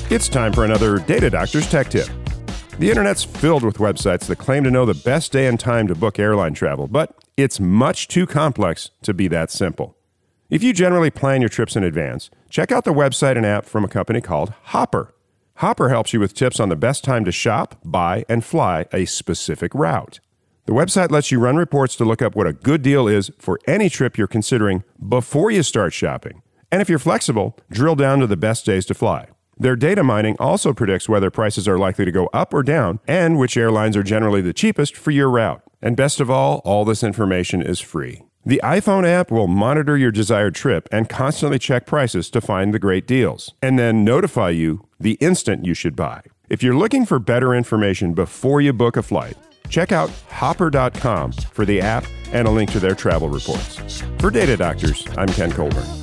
It's time for another Data Doctor's Tech Tip. The internet's filled with websites that claim to know the best day and time to book airline travel, but it's much too complex to be that simple. If you generally plan your trips in advance, check out the website and app from a company called Hopper. Hopper helps you with tips on the best time to shop, buy, and fly a specific route. The website lets you run reports to look up what a good deal is for any trip you're considering before you start shopping. And if you're flexible, drill down to the best days to fly. Their data mining also predicts whether prices are likely to go up or down and which airlines are generally the cheapest for your route. And best of all this information is free. The iPhone app will monitor your desired trip and constantly check prices to find the great deals, and then notify you the instant you should buy. If you're looking for better information before you book a flight, check out hopper.com for the app and a link to their travel reports. For Data Doctors, I'm Ken Colburn.